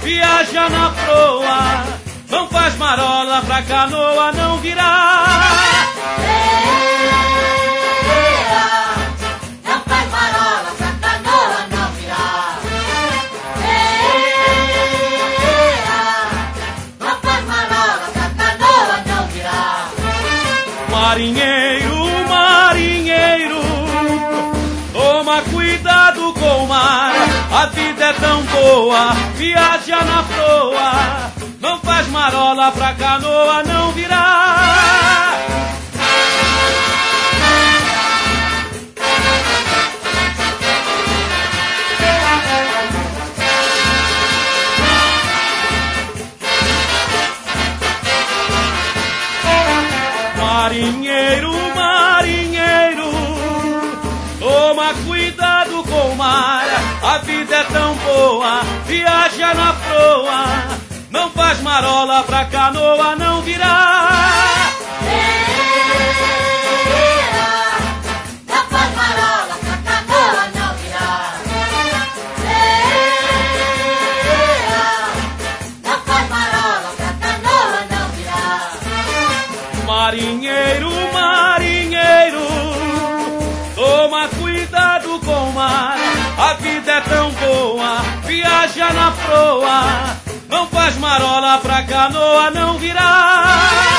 viaja na proa, não faz marola pra canoa não virar. Não faz marola pra canoa não virar. Não faz marola pra canoa não virar. Marinheiro, marinheiro, toma cuidado com o mar, a vida é tão boa, viaja na proa, não faz marola pra canoa não virar. Marinheiro, marinheiro, toma cuidado com o mar, a vida é tão boa, viaja na proa, não faz marola pra canoa não virar. Não faz marola pra canoa não virar. Não faz marola pra canoa não virar. Marinheiro, marinheiro, toma cuidado com o mar, a vida é tão boa, viaja na proa, não faz marola pra canoa não virar.